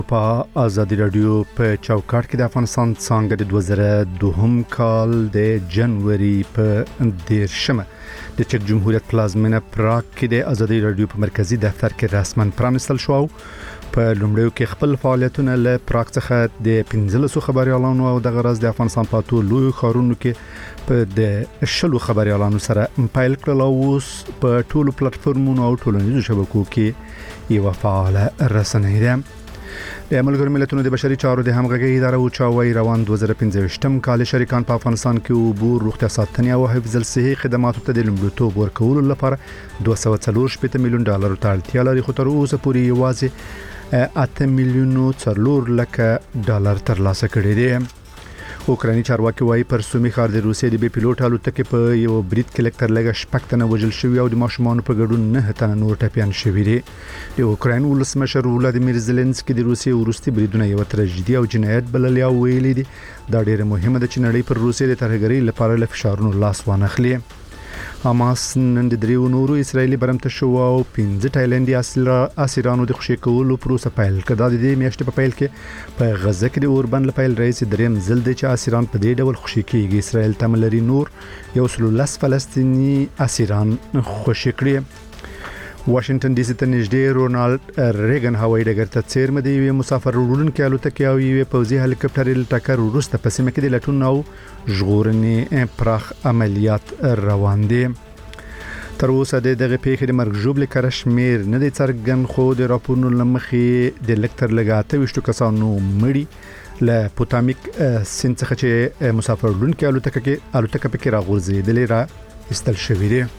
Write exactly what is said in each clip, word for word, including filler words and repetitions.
په ازادي رادیو په چوکاټ کې د افغانستان څنګه د دوه زره دوهم کال د جنوري په دیرشمه د چک جمهوریت پلازمینه پراګ کې د ازادي رادیو په مرکزی دفتر کې رسماً پرانستل شو. په لومړیو کې خپل فعالیتونه له پراګ څخه د پنځلسو خبريالانو او د غرض د افغانستان په ټولو لوی خارونو کې په د شلو خبريالانو سره پایل کړل او په ټولو پلیټفارمونو او ټولنیزو شبکو کې یو فعال رسنۍ ده. د ملګرو ملتونو د بشري چارو د همغږي اداره او چاوي روان دوه زره پنځه کال شریکان په افغانستان کې عبور روغتیا ساتنې او حفظ الصحي خدماتو ته د لومړیتوب ورکولو لپاره دوه سوه څلور شپږ میلیون ډالر ته اړتیا لري، خو تر اوسه پورې یوازې اته میلیون څلور لک ډالر ترلاسه کړي دي. اوکراني چارواکي وايي پر سومي ښار د روسیې د بي پيلوټ الوتکې په یو برید کې لکتر لګه شپږ تنه وژل شوي او د ماشومان په ګډون نه تنه نور ټپيان شوي دي. د اوکرين ولسمشر ولادیمیر زيلنسکي د روسیې ورستي بریدونه یو تراژیدي او جنایت بلل او ویلي دي دا ډیره مهمه ده چې نړۍ پر روسیې د ترهګرۍ لپاره له فشارونو لاس وانخلي. حماس نن د دریو نورو اسرایلی برمته شو او پنځه تایلندي اسیرانو د خوشی کولو پروسه پیل کړه. د دې میاشتې په پیل کې په غزه کې د اوربن لپاره رئیس دریم ځل د چې اسیران په دې ډول خوشی کیږي. اسرائیل تملري نور یو سلولس فلسطینی اسیران خوشی کړي. واشنگټن ډي سي ته نږدې رونالد ریګن هوایي ډګر ته څیرمه دی یو مسافر وړونکي الوتکه او یو پوځي هلیکاپټر ل ټکر ورسته په سیمه کې د لټون او ژغورنې پراخ عملیات روان دي. تر اوسه د دغه پیښې د مرګ ژوبل کرشمیر نه د څرګن خو د راپورونو لمخې د لکتر لګاته وشتو کسانو مړي ل پوتامیک سین څخه چې مسافر وړونکي الوتکه کې الوتکه پکې راغورځېدلې را استل شوې دي.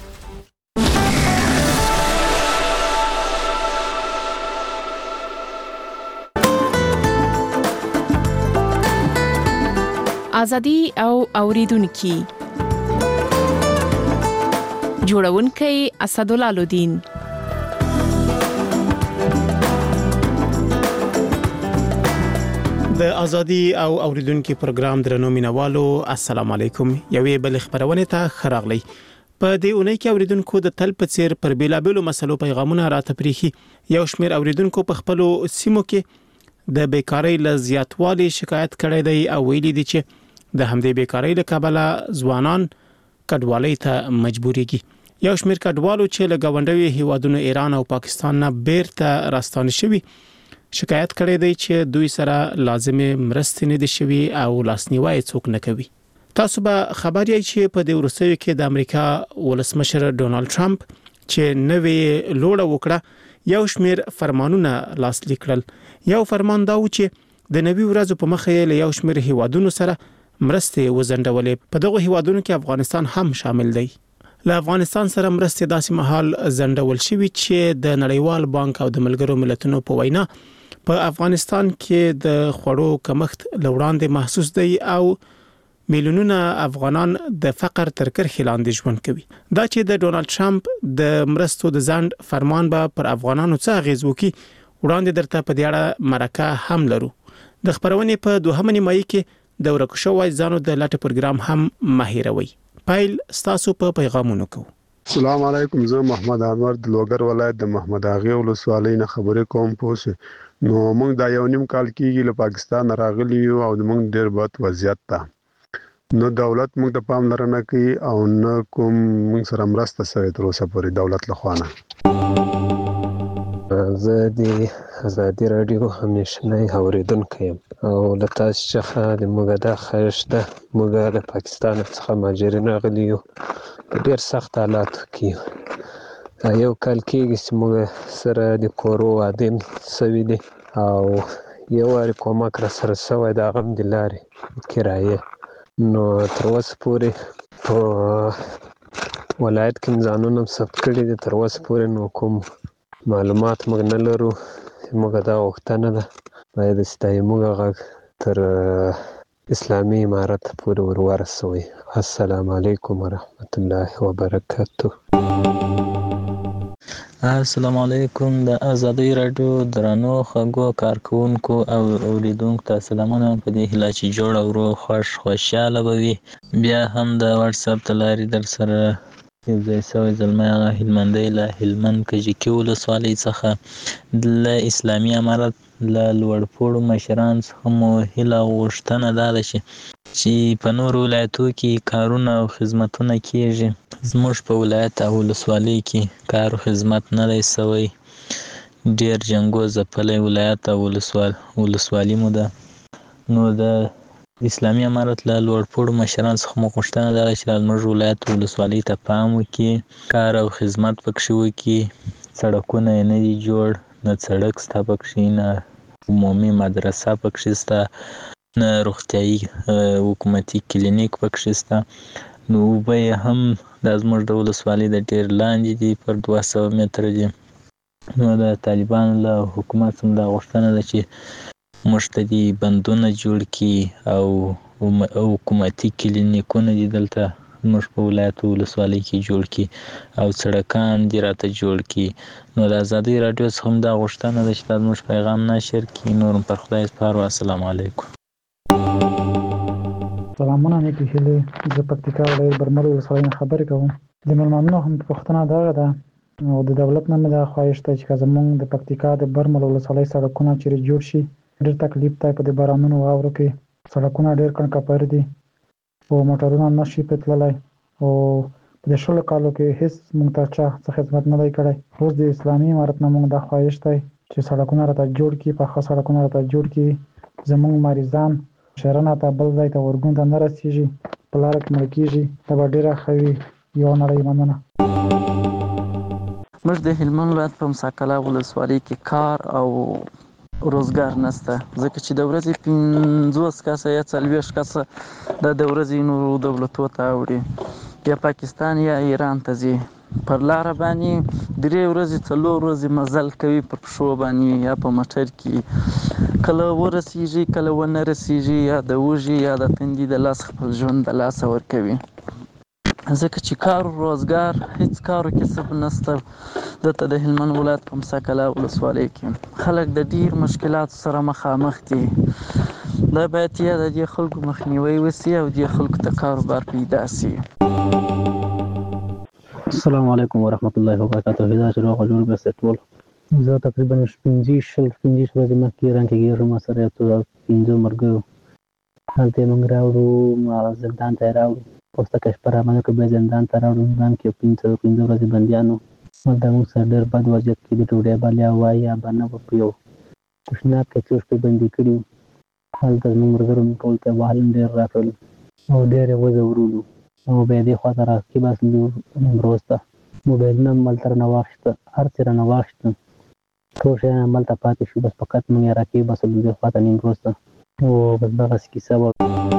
ازادي او اوریدونکو جوړونکي اسدالله لودین. د ازادي او اوریدونکو پروګرام درنو مینوالو السلام علیکم. یوې بل خبرونه ته خراغلی په دې اونۍ کې اوریدونکو د تل په څیر پر بیلابېلو مسلو پیغامونه راته پریخي. یو شمېر اوریدونکو په خپل سیمو کې د بیکاری ل زیاتوالي شکایت کړی دی او ویلي دي چې د همدې بیکاری له کبله ځوانان کډوالۍ ته مجبوريږي. یو شمېر کډوالو چې له غونډوي هیوادونو ایران او پاکستان نه بیرته راستانه شوي شکایت کړی دی چې دوی سره لازمه مرستې نه دي شوي او لاسنیوي څوک نه کوي. تاسو به خبر یې چې په دې ورسوي کې د امریکا ولسمشر ډونالد ټرمپ چې نوې لوړه وکړه یو شمېر فرمانونه لاسلیک کړل. یو فرمان دا و چې د نوي ورځو په مخه یې له یو شمېر هیوادونو سره مرستې وزندولې. په دغه هیوادونو کې افغانستان هم شامل دی. له افغانستان سره مرستې داسې مهال زندول شوي چې د نړیوال بانک او د ملګرو ملتونو په وینا په افغانستان کې د خوړو کمښت لوړاندې محسوس دی او میلیونونه افغانان د فقر تر کرښې لاندې ژوند کوي. دا چې د ډونالد ټرمپ د مرستو د ځند فرمان به پر افغانانو څه اغیز وکړي وړاندې درته په دې اړه مرکه هم لرو. د خبرونې په دوهمه نیمایي کې د ورکشو وای ځانو د لاټ پروګرام هم ماهروي. پایل ستاسو په پیغامونو کو. السلام علیکم. زه محمد انور د لوګر ولایت د محمد اغه ولسوالۍ نه خبرې کوم. پوه نو موږ دا یو نیم کال کېږي له پاکستان راغلی یو او موږ ډېر بد وضعیت ته نو دولت موږ ته پاملرنه کوي او نه کوم موږ سره مرسته سوي تر اوسه پورې دولت لخوانه. زه د ازادي رادیو همیشنی اوریدونکی یم او له تاسو څخه د موږ د خواهش ده موږ له پاکستان څخه مهاجرین راغلي یو په ډېر سخت حالاتو کې یو کال کېږي چې موږ سره د کورو عدم سوي دي او یو وارې کومک را سره سوی د هغه هم د لارې کرایې نو تر اوسه پورې په ولایت کې مې ځانونه ثبت کړي دي. تر اوسه پورې نو کوم معلومات موږ نه لرو. موږ دا غوښتنه ده باید چې دا موږ غږ تر اسلامي امارت پورې ور ورسوي. السلام علیکم ورحمت الله وبرکاته. السلام علیکم. د ازادي رادیو درنو خبرو کارکونکو او اوریدونکو ته سلامونه. په دې هیله چې جوړ او روغ خوش خوشاله بوي. بیا هم د واتس اپ تلاري در سره یو ځای سوی زلمی هغه هلمندی له هلمند کجکي ولسوالۍ څخه له اسلامي امارت له لوړپوړو مشرانو څخه مو هیله او غوښتنه دا ده چې چې په نورو ولایتو کې کارونه او خدمتونه کیږي. زموږ په ولایت او ولسوالۍ کې کار او خدمت نه دی سوی. ډېر جنګو ځپلی ولایت او ولسوالي مو ده. نو د اسلامي امارت له لوړپوړو مشرانو څخه مو غوښتنه دا ده چې زموږ ولایت او ولسوالۍ ته پام وکړي، کار او خدمت پکښې وکړي. سړکونه یې نه دي جوړ، نه سړک شته پکښې، نه عمومي مدرسه پکښې شته، نه روغتیایي حکومتي کلینیک پکښې شته. نو اوبه یې هم دا زموږ د ولسوالۍ د ډېر لاندې دي، پر دوه سوه متره دي. نو د طالبانو له حکومت څخه دا غوښتنه ده چې موږ ته دې بندونه جوړ کړي او حکومتي کلینیکونه دې دلته زموږ په ولایت او ولسوالۍ کې جوړ کړي او سړکان دې راته جوړ کړي. نو د ازادۍ راډیو څخه هم دا غوښتنه ده چې دا زموږ پیغام نشر کړي. نور هم پر خدای سپارو. السلام علیکم. سلامونه نیکې هیلې. زه پکتیکا ولایت برمل ولسوالۍ نه خبرې کوم. د مېلمانونو هم پوښتنه دغه ده او د دولت نه مې دا خواهش ده چې که زموږ د پکتیکا د برمل ولسوالۍ سړکونه چیرې جوړ شي، ډېر تکلیف دی په دې بارانونو واورو کې. سړکونه ډېر کڼکپر دي او موټرونه نه شي پرې تللی او په دې شلو کالو کې هېڅ موږ ته چا څه خدمت نه دی کړی. اوس د اسلامي امارت نه موږ دا خواهش دی چې سړکونه راته جوړ کړي، پاخه سړکونه راته جوړ کړي. زموږ مریضان شهرونه ته بل ځای ته ورګون ته نه رسېږي، په لاره کې مړه کېږي. دا به ډېره ښه وي. یوه نړۍ مننه. موږ د هلمند ولایت په مساکله ولسوالۍ کې کار او روزګار نشته، ځکه چې د ورځې پنځوس کسه یا څلوېښت کسه دا د ورځې نورو دولتو ته اوړي، یا پاکستان یا ایران ته ځي. پر لاره باندې درې ورځې څلور ورځې مزل کوي په پښو باندې یا په موټر کې. کله ورسېږي کله ونه رسېږي، یا د وږي یا د تندي د لاس خپل ژوند د لاسه ورکوي. ځکه چې کار و روزګار هېڅ کار و کسب نشته دلته د هلمند ولایت په مساکله ولسوالۍ کې. خلک د ډېر مشکلاتو سره مخامخ دي. دا باید یا د دې خلکو مخنیوی وشي او دې خلکو ته کاروبار پیدا شي. السلام علیکم ورحمت الله وبرکاته. دا چې روغ جوړ بسته ټول زه تقریبا پنځه شل پنځه ورځې مخکې رنګ کې ما سره یو پنځه مرګو هلته موږ راوړو، ما زندان ته راوړو، پوسته کشپره باندې کې به زندان ته راوړو. زندان کې پنځه پنځه ورځې بندیانو دا موږ سره ډېر بد وضعیت کې د ډوډۍ بلیا وای یا بنه په یو کوشناب کې څوش په بندي کړي. هلته موږ مرګرو ټول ته وهل ډېر راکړل او ډېر یې وځورولو او بیا دې خواته راکې بس وروسته موبایلونه ملته رانه واخیسته، هر څه رانه واخیسته، ټول شیان هملته پاتې شو. بس فقط موږ یې راکې بس دې خواته نیم وروسته او بس دغسې کیسه وه.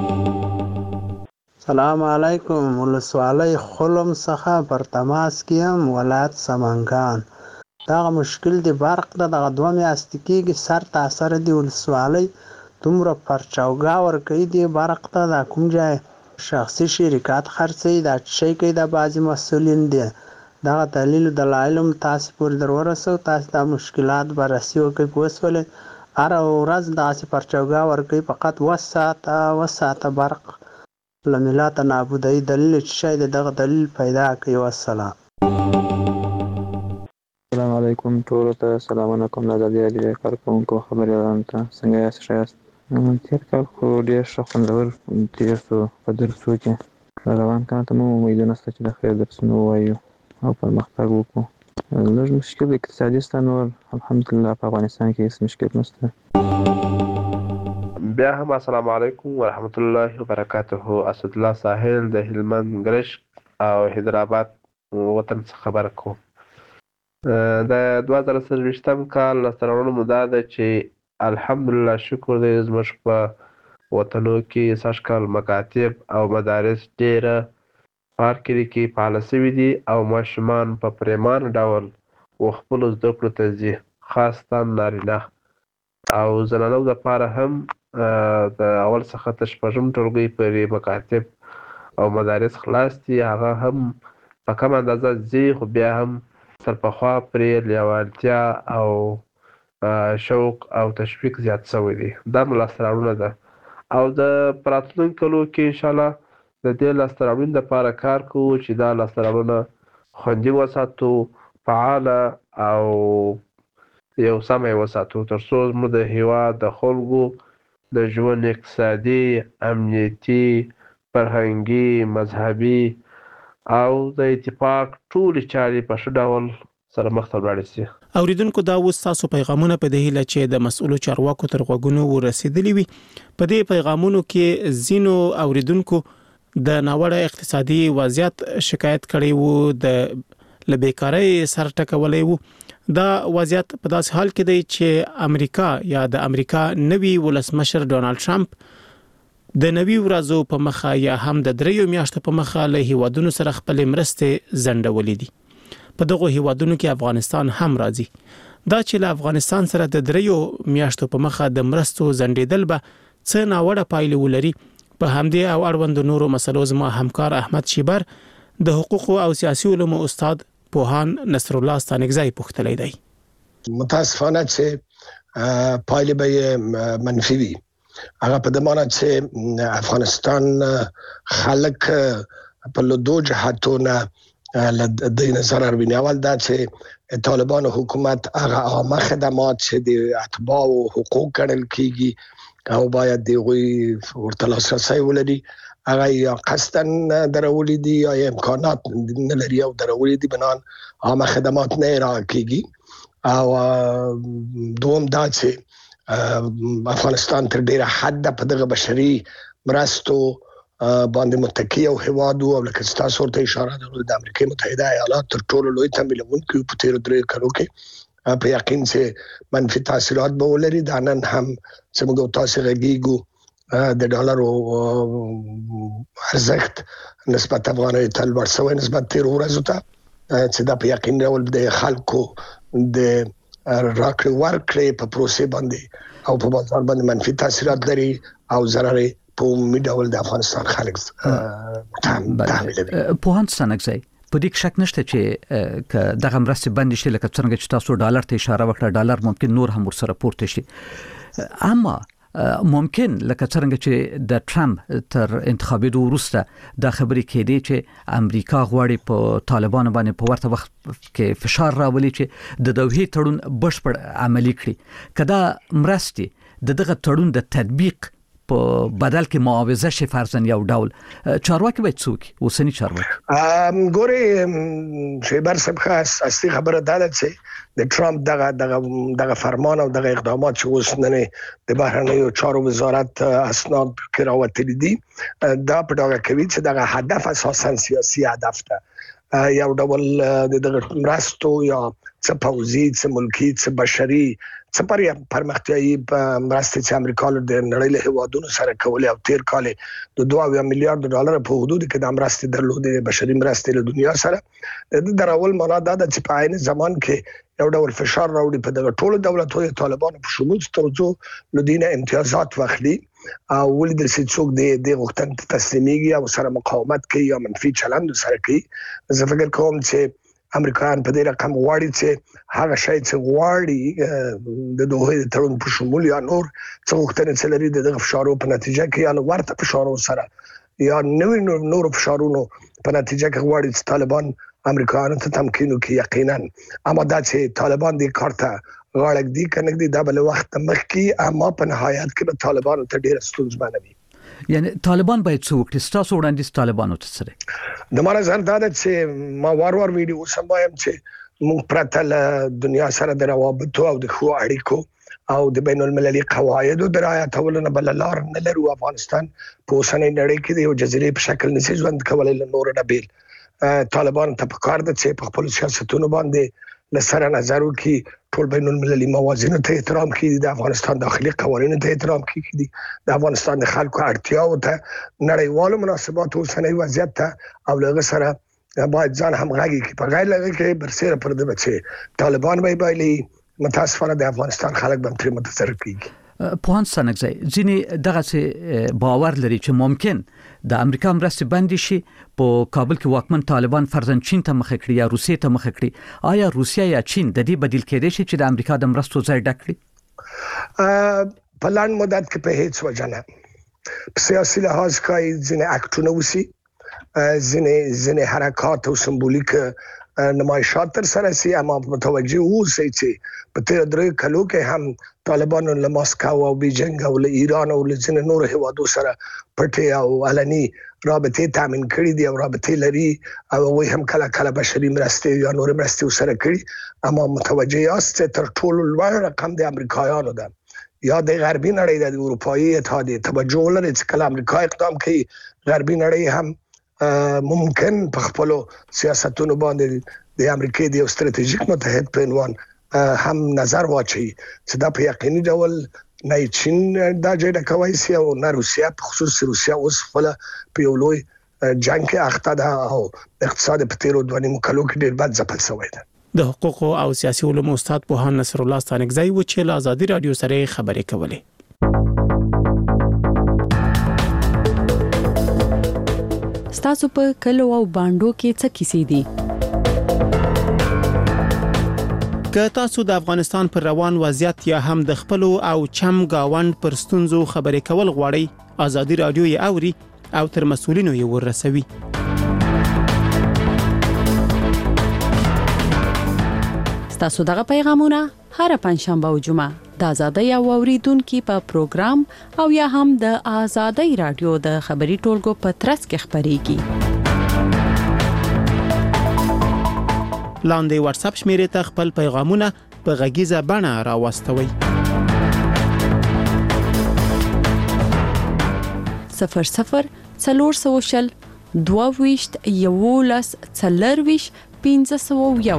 سلام علیکم. ولسوالۍ خلم څخه پر تماس کې یم، ولایت سمنګان. دغه مشکل د برق ده، دغه دوه میاشتې کېږي سر تاثر دی ولسوالۍ دومره پرچاوګا ورکوي دې برق ته. دا کوم ځای شخصي شرکات خرڅوي، دا شی کوي دا بعضې مسؤلین دي. دغه دلیل دلایل هم تاسې پورې در ورسوو، تاسې دا مشکلات بررسي وکړئ. پوه شولې؟ هره ورځ دغسې پرچاوګا ورکوي، فقط اوه ساعته اوه ساعته برق له ملاته نابودوي. دلیل چې شی دی دغه دلیل پیدا کړئ. والسلام. السلام علیکم ټولو ته سلامونه کوم. د ازادي راډیو کارکوونکو خبریالانو ته څنګه یاست؟ ښه یاست؟ تېر کال خو ډېر ښه خوندور تېر شو په درسو کې. روان کال ته مو امیدونه شته چې د خیر درسونه ووایو او پرمختګ وکړو. لږ مشکل اقتصادي شته، نور الحمدلله په افغانستان کې هېڅ مشکل نشته. بیا هم السلام علیکم ورحمت الله وبرکاته. اسدالله ساحل د هلمند ګرشک او حیدرآباد وطن څخه خبره کوم. د دوه زره څلوېښتم کال لاسته راوړنو مو دا ده چې الحمدلله شکر دی زموږ په وطنو کې سږ کال مکاتب او مدارس ډېره پارکري کې فعاله شوي دي او ماشومان په پرېمانه ډول و خپلو زده کړو ته ځي، خاصتاً نارینه او زنانو دپاره هم د اول څخه تر شپږم ټولګۍ پورې مکاتب او مدارس خلاص دي. هغه هم په کمه اندازه ځي، خو بیا هم تر پخوا پرې لیوالتیا او شوق او تشویق زیات شوی دی. دا مو لاسته راوړنه ده او د په راتلونکي کلو کې انشاءالله د دې لاسته راوړنې دپاره کار کوو چې دا لاسته راوړنه خوندي وساتو، فعاله او یو سم یې وساتو تر څو زموږ د هیواد د خلکو د ژوند اقتصادي، امنیتي، فرهنګي، مذهبي او د اتفاق ټولې چارې په ښه ډول سره مخ ته ولاړې شي. اوریدونکو دا اوس تاسو پیغامونه په دې هیله چې د مسؤلو چارواکو تر غوږونو ورسېدلي وي. په دې پیغامونو کې ځینو اوریدونکو د ناوړه اقتصادي وضعیت شکایت کړی وو، د لبیکارۍ سر ټکولې وو. دا وضعیت په داسې حال کې دی چې امریکا یا د امریکا نوی ولسمشر ډونالد ټرمپ د نوی ورځو په مخه یا هم د دریو میاشتو په مخه له هیوادونو سره خپل مرستې زندولې دي. په دغه هیوادونو کې افغانستان هم راځي. دا چې له افغانستان سره د دریو میاشتو په مخه د مرستو زندیدل به څه ناوړه پایلې ولري، په همدې او اړوند نورو مسلو زما همکار احمد شیبر د حقوق او سیاسي علومو استاد پوهان نصر الله ستانکزی پوښتلی دی. متاسفانه چې پایلې به منفي وي. هغه په دې معنی چې افغانستان خلک په لدو جهاتونه د نظر اړوي. اول دا چې طالبان حکومت هغه عامه خدمات چې د اتباع او حقوق ګڼل کیږي او باید دغوی ورته لاسرسی ولري، هغه یا قصدن درولې دي یا امکانات نه لري او درولې دي بنان عامه خدمات نه راکېږي. او دوم دا چې افغانستان تر ډیره حد په دغه بشري مرستو باندې متکی او هوادو او لکه تاسو ورته اشاره درلوده د امریکا متحده ایالات تر ټولو لوی تمویلونکي په تیر درې کلو کې په یقین چې منفي تاثیرات به ولري. دا نن هم چې موږ تاسو غږیږو د ډالر ارزښت نسبت افغانۍ تل ورسوي نسبت تیر ورځو ته چې دا په یقین ډول د خلکو د راکړې ورکړې په پروسې باندې او په بازار باندې منفي تاثیرات لري او ضرر په عمومي ډول د افغانستان خلک تحمیلوي. پوهان ستانکزی په دې شک نشته چې ک دغه مرستې بند شي، لکه څنګه چې تاسو ډالر ته اشاره وکړه، ډالر ممکن نور هم ورسره پورته شي. اما ممکن لکه څنګه چې د ټرمپ تر انتخابېدو وروسته د خبرې کېدې چې امریکا غواړي په طالبانو باندې په ورته وخت کې فشار راولي چې د دوحې تړون بشپړ عملي کړي. کدا مرستې د دغه تړون د تطبیق په بدل کې معاوضه شي فرضاً یو ډول، چارواکي باید څوک اوسنی چارواکي ګوري شیبر صاحب خاص اصلي خبره دا ده چې د ټرمپ دغه دغه دغه فرمان او دغه اقدامات چې اوس نه د بهرنیو چارو وزارت اسناد کې راوتلي دي دا په ډاګه کوي چې دغه هدف اساساً سیاسي هدف ده، یو ډول د دغه مرستو یا څه پوځي څه ملکی څه بشري څه پر پرمختیايي مرستې چې امریکا له نړۍ له هیوادونو سره کولې او تیر کال د دوه میلیارډ ډالر په حدود کې د مرستې درلودې بشري مرستې له دنیا سره د درول معنا دا د چې په عین زمان کې یو ډول فشار راوړي په دغه ټولو دولتونو طالبانو په شمول ترڅو لدینه امتیازات واخلي او ولې د څوک د د غوښتنې تسلیميږي او سره مقاومت کوي یا منفي چلند سره کوي. زه فکر کوم چې امریکایان په دې رقم غواړي چې هغه شی چې غواړي د دوه تړون په شمول یا نور څه غوښتنې چې لري د فشارو په نتیجه کې یا ورته فشارو سره یا نوې نور فشارونو په نتیجه کې غواړي چې طالبان امریکایانو ته تمکین وکړي. یقینا اما دا چې طالبان دې کارته غاړه دي کنه دي دا بل وخت مخکې اما په نهایت کې به طالبان ته ډېر ستونزمن وي. یعنی طالبان باید څه وکړي؟ تاسو وړاندیز طالبانو ته سره د ما نظر دا ده چې ما وار وار ویډیو سمایم چې موږ پرته له دنیا سره د روابطو او د خو اړیکو او د بین المللي قواعدو د رعایتولو نه بل لار نه لرو. افغانستان په اوسنۍ نړۍ کې د یو جزیرې په شکل نشي ژوند کولای له نور نه بیل. طالبان ته پکار ده چې په خپل سیاستونو باندې لسره نظر وکړي، ټول بین المللي موازینو ته احترام کړي، د افغانستان داخلي قوانینو ته احترام کړي، د افغانستان د خلکو اړتیاو ته نړیوالو مناسباتو اوسنۍ وضعیت ته او له سره باید ځان همغږي کړي. په غیر لږ کې برسره پر دې بچي طالبان به بایلي متاسفانه د افغانستان خلک به تر متاثر کیږي. پوهان ستانکزی ځینې دغه څه باور لري چې ممکن د امریکا مرستې بند شي، په کابل کې واکمن طالبان فرضاً چین ته مخ کړي یا روسیې ته مخ کړي. آیا روسیا یا چین د دې بدیل کېدای شي چې د امریکا د مرستو ځای ډک کړي؟ په لاندې مدت کې په هیڅ وجه نه. په سیاسي لحاظ کې ځینې اکټونه وسی، ځینې ځینې حرکات او سمبولیک نمایشات تر سره سي اما متوجه اوسئ چې په تیر درې کلو کې هم طالبانو له ماسکو او بیجینګ او له ایران او له ځینو نورو هیوادو سره پټې او علني رابطې تامین کړې دي او رابطې لري او وایي هم کله کله بشري مرستې یا نور مرستې سره کړي اما متوجه یاست چې تر ټولو لوړ رقم د امریکایانو ده یا د غربي نړۍ د اروپאי اتحادیې توجه لري چې کله امریکا اقدام کوي غربي نړۍ هم ممکن په خپل سیاستونو باندې د امریکای د استراتیژیک متحد په عنوان هم نظر واچي چې دا په یقیني ډول نه چین دا جوړه کوي سي او نه روسیا په خصوص روسیا اوس خپل په یو لوی جنگ کې اخته ده او اقتصاد په تیرو دوه نیم کلو کې ډیر بد ځپل شوی ده. د حقوق او سیاسي علومو استاد پوهان نصر الله ستانکزی و چې له ازادي رادیو سره خبرې کولې. تاسو په کلو او باندو کې څه کیسې دي؟ که تاسو د افغانستان پر روان وضعیت یا هم د خپل او چم گاوند پر ستونزو خبرې کول غواړئ ازادي رادیو یې اوري او تر مسؤلینو یې ورسوي. تاسو دغه پیغامونه هر پنځشنبه او جمعه د ازادۍ او اوریدونکو په پروګرام او یا هم د ازادۍ رادیو د خبري ټولګو په ترڅ کې خبريږي. لاندې واتس اپ شمیرې ته خپل پیغامونه په غږیزه بڼه راوستوي. صفر صفر څلور سوشل دوه ویشت یولس څلرویش پنځه سوه یو.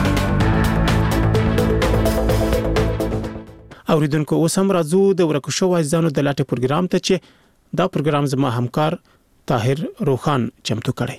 اوریدونکو اوس هم راځو د ورکو شو عزیزانو د لاټه پروګرام ته چې دا پروګرام زما همکار طاهر روخان چمتو کړی.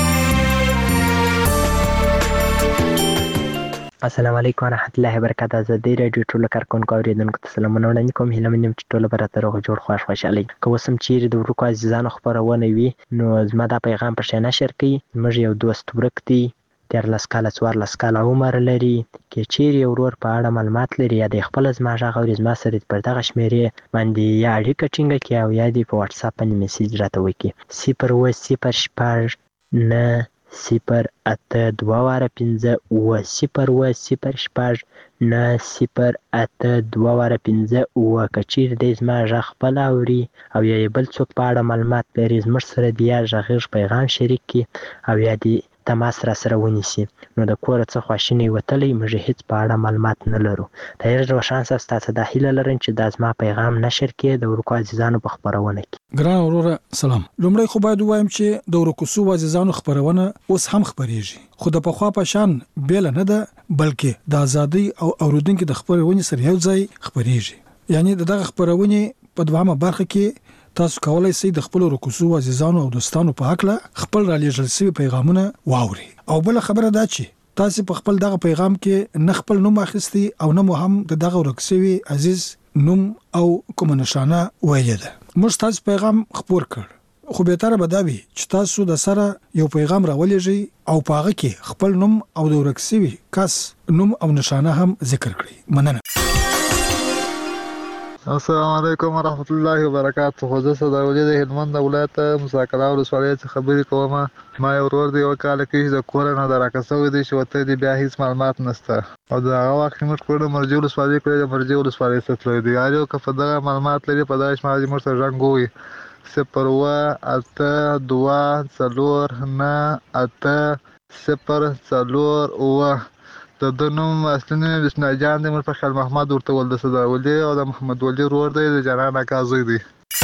السلام علیکم ورحمت الله وبرکاته. زه د رادیو ټولو کارکونکو اوریدونکو ته سلامونه وړاندې کوم. هیله منم چې ټول به راته روغ جوړ خوښ خوشحالي. که اوس هم چیرې د ورکو عزیزانو خبرونه وي نو زما دا پیغام پر شي نشر کړئ. موږ یو دوست ورک دی دیارلس کاله څوارلس کاله عمر لري. که چیرې یو ورور په اړه معلومات لري یا د خپل زما غږ اوري زما سره پر دغه شمیرې باندې یا اړیکه ټینګه کړي او یا دې په واتس اپ باندې میسج راته وکړي. صفر اووه صفر شپږ نه صفر اته دوه واره پنځه اووه صفر اووه صفر شپږ نه صفر اته دوه واره پنځه اووه. که چیرې دی زما غږ خپل اوري او یا بل څوک په اړه معلومات لري زموږ سره د یا غږیز پیغام شریک کړي او یا دې تماس را سره ونیسي نو د کور څخه خواشینی وتلی موږ هیڅ په اړه معلومات نه لرو. طاهر روشان صاحب تاسو د هیله لرم چې دا زما پیغام نشر کړي د ورکو عزیزانو په خبرونه کې. ګران وروره سلام. لومړی خو باید وایم چې د ورکو سو عزیزانو خبرونه اوس هم خبريږي خو د پخوا په شان بیل نه ده بلکې د ازادي او اوریدونکو د خبرونه سره یو ځای خبريږي. یعنی دغه خبرونه په دوامه برخه کې تاسو کولای شئ د خپل رکوسو عزیزانو او دوستانو په حق له خپل را لېږل شوی پیغامونه واوري. او بل خبره دا چې تاسو په خپل دغه پیغام کې نه خپل نوم اخیستي او نه مو هم د دغه ورکسوي عزیز نوم او کوم نشانه ویل ده. موږ تاسو پیغام خبر کړ خو به تر بداوي چې تاسو د سره یو پیغام راولېږئ او په هغه کې خپل نوم او د ورکسوي کس نوم او نشانه هم ذکر کړئ. مننه. السلام علیکم ورحمت الله وبرکاته. خو زه صداولي د هلمند ولایت مساکلا ولسوالۍ څخه خبرې کوم. ما یو ورور دی یو کال کې د کور نه دراکسوي دی چې وته دی بیا هیڅ معلومات نشته او دا هغه وخت موږ کړو مرجو ولسوالۍ کړو د مرجو ولسوالۍ څخه دی یارو که په دغه معلومات لري په داش ماجي موږ سره رنګوي صفر اووه اته دوه څلور نه اته صفر څلور اووه. د دنوم اصلي نوم بسم الله جان دی. موږ په خیال محمد ورته ول د صداولي او د محمد ولی ورور دی د جنان اکازوی دی.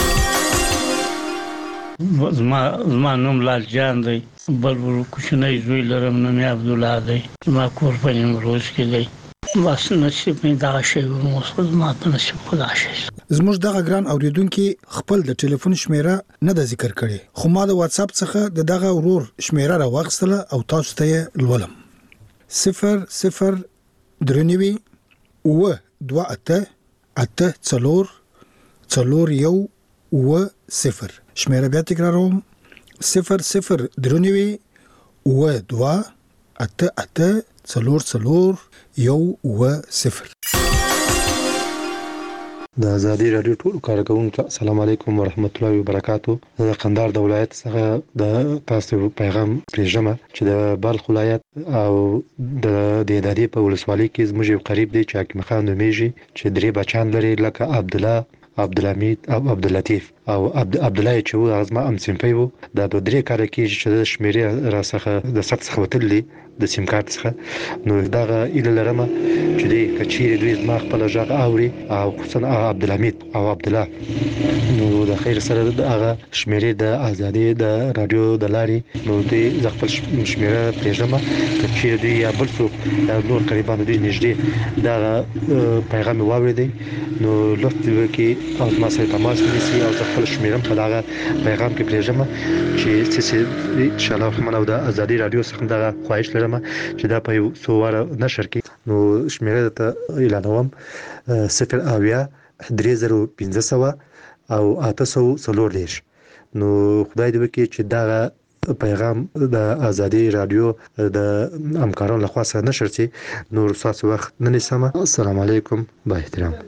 زما زما نوم لال جان دی. بل ور کوچنی زوی لرم نوم عبد الله دی. ما کور په نیمروز کې دی. بس نصیب مې دا شی ورموس ما په نصیب خدا شي. زموږ دغه ګران اوریدونکو خپل د ټلیفون شمیره نه د ذکر کړي خو ما د واتس اپ څخه د دغه ورور شمیره راوغستله او تاسو ته لولم. صفر صفر درنوي اوه دوه اته اته څلور څلور یو اوه صفر. شمیره بیا تکراروم صفر صفر درنوي اوه دوه اته اته څلور څلور یو اوه صفر. د ازادي رادیو ټول کارکونکو السلام علیکم ورحمت الله وبرکاتو. د قندهار د ولایت څخه د تاسو پیغام پرېږم چې د بلخ ولایت او د دهدادي په ولسوالۍ کې زموږ یو قریب دی چې حکیم خان نومیږي چې درې بچان لري لکه عبدالله، عبدالحمید او عبداللطیف او عبد عبدالله چې و هغه زما همصنفی و. دا دوه درې کاله کېږي چې د شمېرې راڅخه د ثبت څخه وتلي د سیم کارت څخه. نو دغه هیله لرم چې دی که چیرې دوی زما خپله غږ اوري او خصوصا عبدالحمید او عبدالله نو د خیر سره د هغه شمېرې د ازادي د رادیو د لارې نو دوی زه خپل شمېره پرېږدم که چیرې دوی یا بل څوک یا نور قریبان دوی نږدې دغه پیغام یې واورېدی نو لطف دې وکړي او زما سره تماس ونیسي او زه خپل شمېره په دغه پیغام کې پرېږدم چې څه انشاءالله الرحمن او د ازادي رادیو څخه دغه خواهش لرم چې دا په یو څو واره نشر کړي. نو شمېره ته اعلانوم صفر اویا درې زره پنځه سوه او اته سوه څلور دېرش. نو خدای دې وکړي چې دغه پیغام د ازادي رادیو د همکارانو لخوا سره نشر شي. نور ستاسو وخت نه نیسم. السلام علیکم با احترام.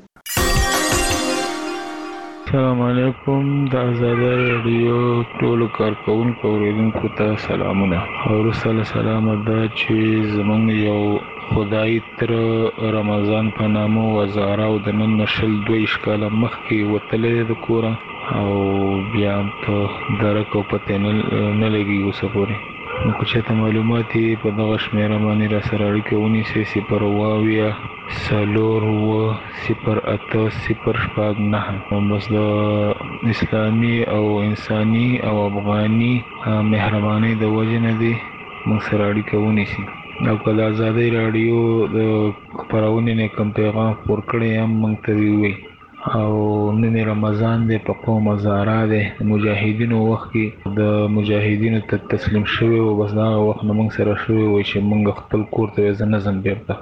السلام علیکم. د ازادي رادیو ټولو کارکونکو اوریدونکو ته سلامونه. وروسته له سلامه دا چې زمونږ یو خدای تر رمضان په نامه وزاره او د نن شل دویشت کاله مخکې وتلی د کوره او بیا په درک او پته نه لګي اوسه پورې. نو که چېرته معلومات یې په دغه شمېره باندې را سره اړیکه ونیسئ صفر اوه اویا څلور اوه صفر اته صفر شپږ نهه. بس د اسلامي او انساني او افغاني مهربانۍ د وجې نه دی موږ سره اړیکه ونیسي. او که د ازادۍ راډیو د خپرونې نه کوم پیغام خپور کړی هم موږ ته ووایي. او نن رمضان دی په قوم هزاره دی د مجاهدینو وخت کې د مجاهدینو ته تسلیم شوی و. بس دغه وخت نه موږ سره شوی و چې موږ خپل کور ته زه نه ځم بیرته.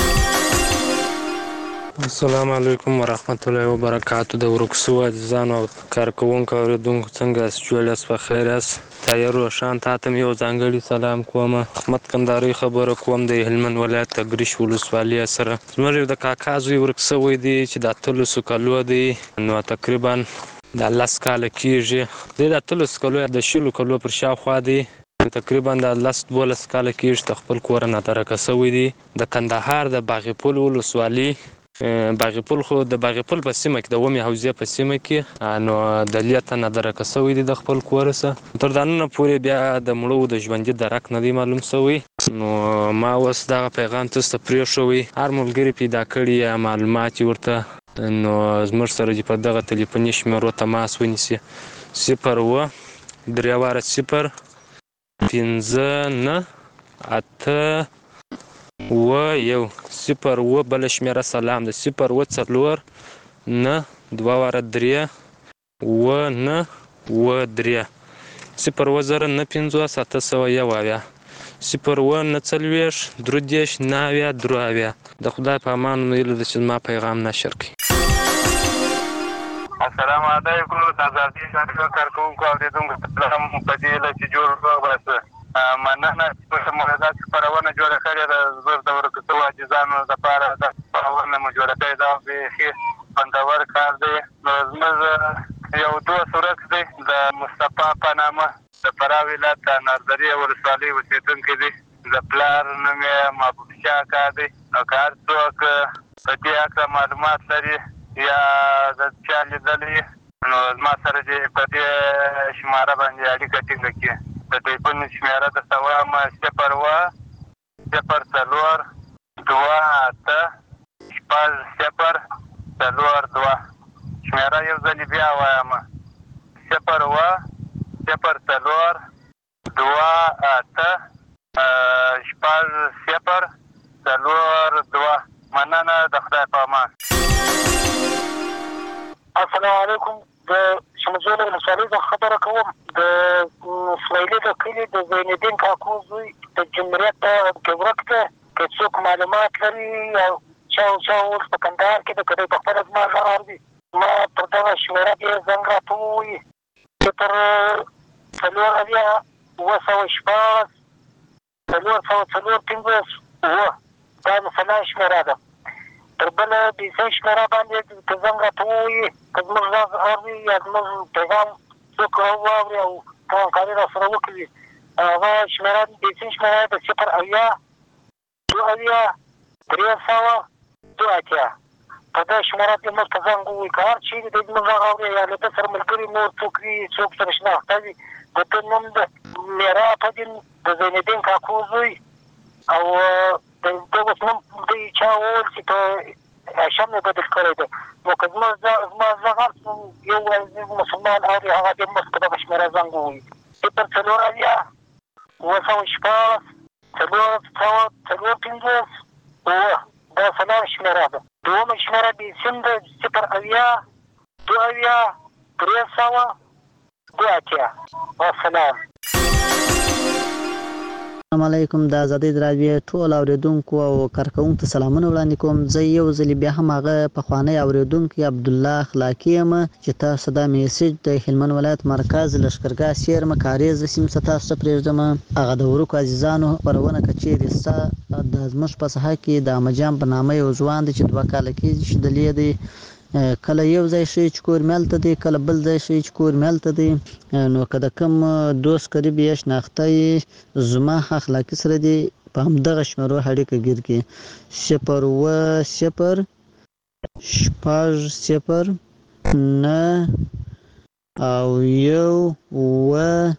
السلام علیکم ورحمت الله وبرکاتو. د ورکسو عزیزانو او کارکوونکو اوریدونکو څنګه یاست؟ جوړ یاست؟ په خیر یاست؟ تایر روشان تا ته یو ځانګړي سلام کوم. احمد کندهاري خبره کوم د هلمند ولایت د ګریش ولسوالۍ سره. زموږ د کاکا زوی ورک شوی دی چې د اتلسو کالو دی. نو تقریبا د لس کاله کېږي. دی د اتلسو کالو د شلو کالو پر شاوخوا دی. تقریبا د لس دولس کاله کېږي د خپل کور نه ترکه شوی دی. د کندهار د باغپل ولسوالۍ باغپل خو د باغپل په سیمه کې د ومې حوزې په سیمه کې نو د لیته نه درکه شوی دی د خپل کور څخه. تر دا نن پورې بیا د مړو د ژوندي درک نه دی معلوم شوی. نو ما اوس دغه پیغام تاسو ته پرېښوی. هر ملګري پیدا کړي یا معلومات ورته نو زموږ سره دې په دغه تلیفوني شمېرو تماس ونیسي. صفر اوه درې واره صفر پنځه نه اته اوه یو صفر اوه بله شمېره سلام ده صفر اوه څلور نه دوه واره درې اوه نه اوه درې صفر اوه زره نه پنځوس اته سوه یو اویا صفر اوه نه څلوېښت درې دېرش نه اویا درې اویا. د خدای په امان هیله ده چې زما پیغام نشر کړي. السلام علیکم. د ازادي رادیو کارکوونکو اورېدونکو ته سلام. په دې هیله چې جوړ روغ اوسه. مننه چې موږ دا خپرونه جوړه کړې ده. زه د ورکو شوو عاجزانو لپاره دا خپرونه مو جوړه کړې ده. بیخي خوندور کار دی. نو زموږ یو دوست ورک دی د مصطفی په نامه د فراه ولایت د نردري ولسوالۍ اوسېدونکی دی. د پلار نوم یې محبوب شاه اکا دی. نو که هر څوک په دې هکله معلومات لري یا د چا لیدلی نو زما سره دې په دې شماره باندې اړیکه ټینګه کړي. د ټلیفون شمېره درته وایم صفر اوه صفر څلور دوه اته شپږ صفر څلور دوه. شمېره یو ځلې بیا وایم صفر اوه صفر څلور دوه اته شپږ صفر څلور دوه. مننه. د خدای په امان. السلام علیکم. د شمجول ولسوالۍ څخه خبره کوم. د اسماعیلي د کلي د زینالدین کاکو زوی د جمهوریت کې ورک دی. که څوک معلومات لري او چا او چا اوس په کندهار کې د که دی په خپله زما غږ اوري ما پر دغه شمېره دې زنګ راته ووایي. صفر څلور اویا اوه سوه شپاړس څلور سوه څلور پنځوس اوه دا د سلا شمېره ده. تر بل بیسه شمیره باندې که زنګ راته ووایي که زموږ غږ اوري یا زموږ پیغام څوک واوري او همکاري راسره وکړي هغه شمیره بیسه شمیره د صفر اویا دوه اویا درې سوه دوه اتیا په دې شمیره کې موږ ته زنګ ووایي که هر چیرې د زموږ غږ اوري یا له ده سره ملګري نور څوک وي څوک سره شناخته وي د ده نوم د میرا پدین د زینالدین کاکو زوی او د ده اوس نوم دوی چا وویل چې په هاشم یې بدل کړی دی نو که زما زما غږ یو عزیز مسلمان اوري هغه دې موږ په دغه شمیره زنګ ووایي صفر څلور اویا اوه سوه شپاړس څلور سوه څلور پنځوس اوه دا څلور شمیره ده دومه شمیره بیسیم ده صفر اویا دوه اویا درې سوه دوه اتیا والسلام. السلام علیکم. د آزادۍ راډیو ټول اوریدونکو او کارکونکو ته سلامونه وړاندې کوم. زه یو ځل بیا هم هغه پخوانی اوریدونکی عبدالله اخلاقی یم چې تاسو دا میسج د هلمند ولایت مرکز لښکرګاه سیرمه کاریز سیمې څخه تاسو ته پرېږدم. هغه د ورکو عزیزانو خپرونه که چیرې ستا د زموږ په ساحه کې د امجان په نامه یو ځوان دی چې دوه کاله کېږي چې دلې دی کله یو ځای شي چې کور مې هلته دی کله بل ځای شي چې کور مې هلته دی نو که د کوم دوست قریب یې شناخته یې زما اخلاقي سره دی په همدغه شمیرو اړیکه ګیر کړي صفر اوه صفر شپږ صفر نه او یو اوه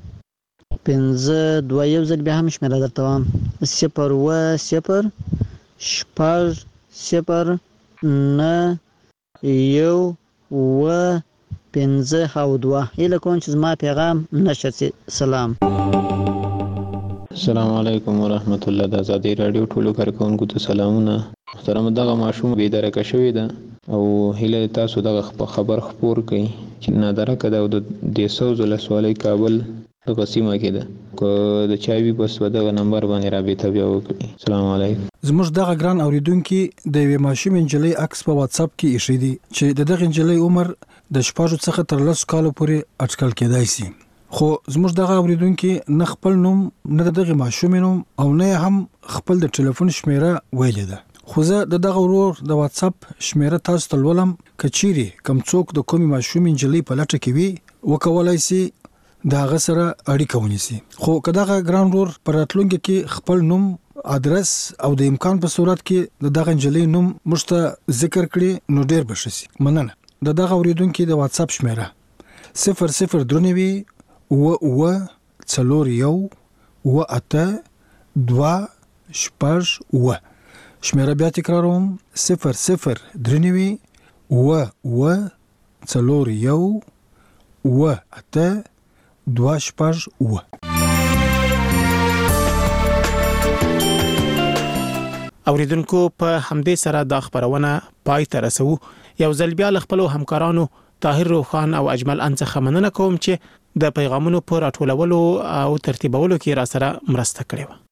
پنځه دوه یو ځل بیا هم شمیره درته وایم صفر اوه صفر شپږ صفر نه یو اوه پنځه او دوه هیله کوم چې زما پیغام نشر شي. سلام. السلام علیکم ورحمت الله. د آزادۍ راډیو ټولو کارکونکو ته سلامونه. محترم دغه ماشوم بېدرکه شوی ده او هیله تاسو دغه خبر خپور کړئ چې نادرکه ده او د دې سوز ولسوالۍ کابل دغه سیمه کې ده که د چا وي بس په دغه نمبر باندې رابطه بیا وکړي. السلام علیکم. زموږ دغه ګران اوریدونکي د یوې ماشومې نجلۍ عکس په واتس اپ کې ایښی دی چې د دغه نجلۍ عمر د شپږو څخه تر لسو کالو پورې اټکل کېدای شي خو زموږ دغه اوریدونکي نه خپل نوم نه د دغه ماشومې نوم او نه هم خپل د ټلیفون شمیره ویلې ده خو زه د دغه ورور د واتس اپ شمیره تاسو ته لولم که چیرې کوم څوک د کومې ماشومې نجلۍ په لټه کې وي وکولای شي د هغه سره اړیکه ونیسي. خو که دغه ګران ورور په راتلونکي کې خپل نوم ادرس او د امکان په صورت کې د دغه نجلۍ نوم موږ ته ذکر کړي نو ډیر به ښه شي. مننه. د دغه اوریدونکي د واتس اپ شمیره صفر صفر درې نوي اوه اوه څلور یو اوه اته دوه شپږ اوه شمیره بیا تکراروم صفر صفر درې نوي اوه اوه څلور یو اوه اته دوه شپږ اوه. اوریدونکو په همدې سره دا خبرونه پای ته رسو. یو ځل بیا له خپلو همکارانو طاهر روخان او اجمل ان څخه مننه کوم چې د پیغامونو په راټولولو او ترتیبولو کې را سره مرسته کړې و.